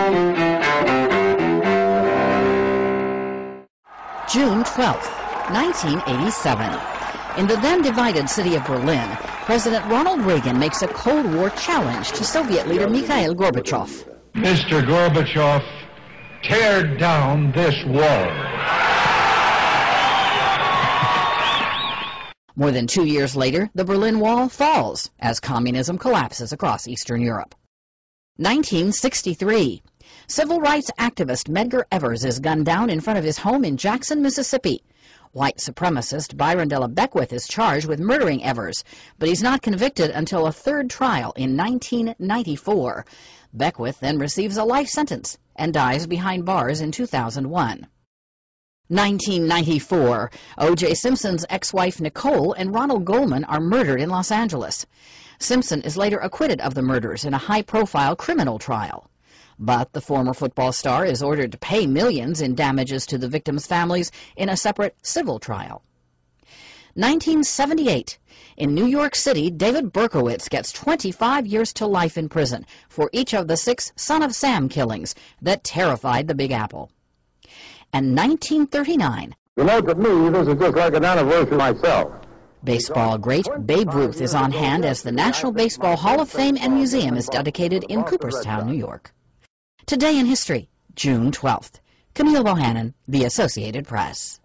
June 12, 1987. In the then-divided city of Berlin, President Ronald Reagan makes a Cold War challenge to Soviet leader Mikhail Gorbachev. Mr. Gorbachev, tear down this wall. More than 2 years later, the Berlin Wall falls as communism collapses across Eastern Europe. 1963. Civil rights activist Medgar Evers is gunned down in front of his home in Jackson, Mississippi. White supremacist Byron Della Beckwith is charged with murdering Evers, but he's not convicted until a third trial in 1994. Beckwith then receives a life sentence and dies behind bars in 2001. 1994. O.J. Simpson's ex-wife Nicole and Ronald Goldman are murdered in Los Angeles. Simpson is later acquitted of the murders in a high-profile criminal trial. But the former football star is ordered to pay millions in damages to the victims' families in a separate civil trial. 1978. In New York City, David Berkowitz gets 25 years to life in prison for each of the 6 Son of Sam killings that terrified the Big Apple. And 1939. You know, to me, this is just like an anniversary myself. Baseball great Babe Ruth is on hand as the National Baseball Hall of Fame and Museum is dedicated in Cooperstown, New York. Today in History, June 12th. Camille Bohannon, The Associated Press.